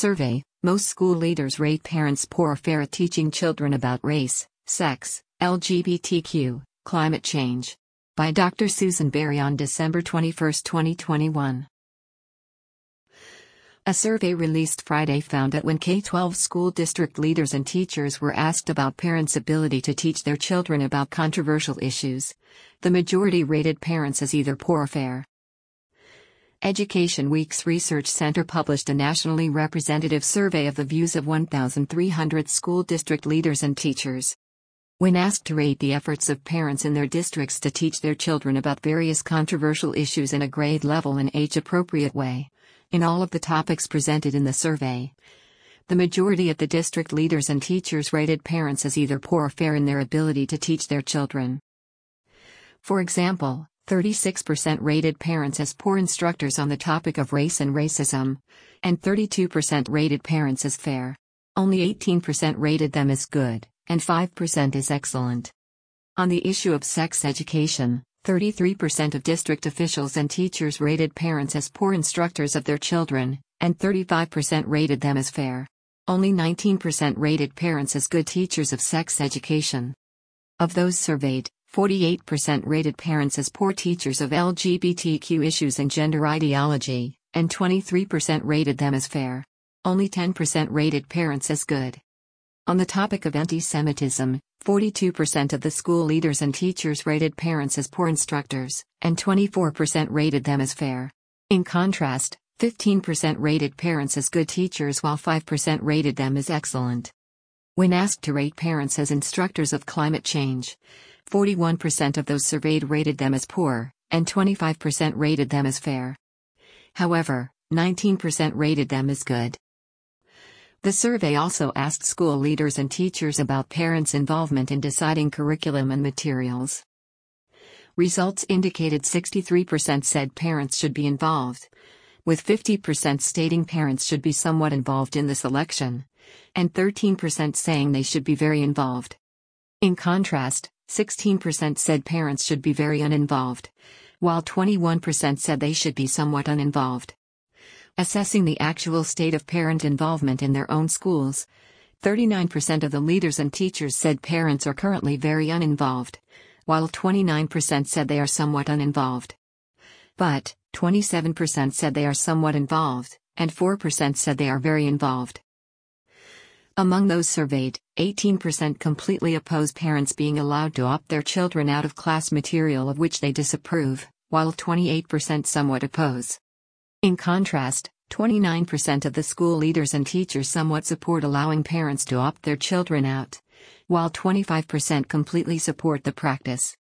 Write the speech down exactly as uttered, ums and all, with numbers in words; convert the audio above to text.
Survey: most school leaders rate parents poor or fair at teaching children about race, sex, L G B T Q, climate change. By Doctor Susan Berry on December twenty-first, twenty twenty-one. A survey released Friday found that when K through twelve school district leaders and teachers were asked about parents' ability to teach their children about controversial issues, the majority rated parents as either poor or fair. Education Week's Research Center published a nationally representative survey of the views of one thousand three hundred school district leaders and teachers. When asked to rate the efforts of parents in their districts to teach their children about various controversial issues in a grade level and age-appropriate way, in all of the topics presented in the survey, the majority of the district leaders and teachers rated parents as either poor or fair in their ability to teach their children. For example, thirty-six percent rated parents as poor instructors on the topic of race and racism, and thirty-two percent rated parents as fair. Only eighteen percent rated them as good, and five percent as excellent. On the issue of sex education, thirty-three percent of district officials and teachers rated parents as poor instructors of their children, and thirty-five percent rated them as fair. Only nineteen percent rated parents as good teachers of sex education. Of those surveyed, forty-eight percent rated parents as poor teachers of L G B T Q issues and gender ideology, and twenty-three percent rated them as fair. Only ten percent rated parents as good. On the topic of anti-Semitism, forty-two percent of the school leaders and teachers rated parents as poor instructors, and twenty-four percent rated them as fair. In contrast, fifteen percent rated parents as good teachers while five percent rated them as excellent. When asked to rate parents as instructors of climate change, forty-one percent of those surveyed rated them as poor, and twenty-five percent rated them as fair. However, nineteen percent rated them as good. The survey also asked school leaders and teachers about parents' involvement in deciding curriculum and materials. Results indicated sixty-three percent said parents should be involved, with fifty percent stating parents should be somewhat involved in the selection, and thirteen percent saying they should be very involved. In contrast, sixteen percent said parents should be very uninvolved, while twenty-one percent said they should be somewhat uninvolved. Assessing the actual state of parent involvement in their own schools, thirty-nine percent of the leaders and teachers said parents are currently very uninvolved, while twenty-nine percent said they are somewhat uninvolved. But, twenty-seven percent said they are somewhat involved, and four percent said they are very involved. Among those surveyed, eighteen percent completely oppose parents being allowed to opt their children out of class material of which they disapprove, while twenty-eight percent somewhat oppose. In contrast, twenty-nine percent of the school leaders and teachers somewhat support allowing parents to opt their children out, while twenty-five percent completely support the practice.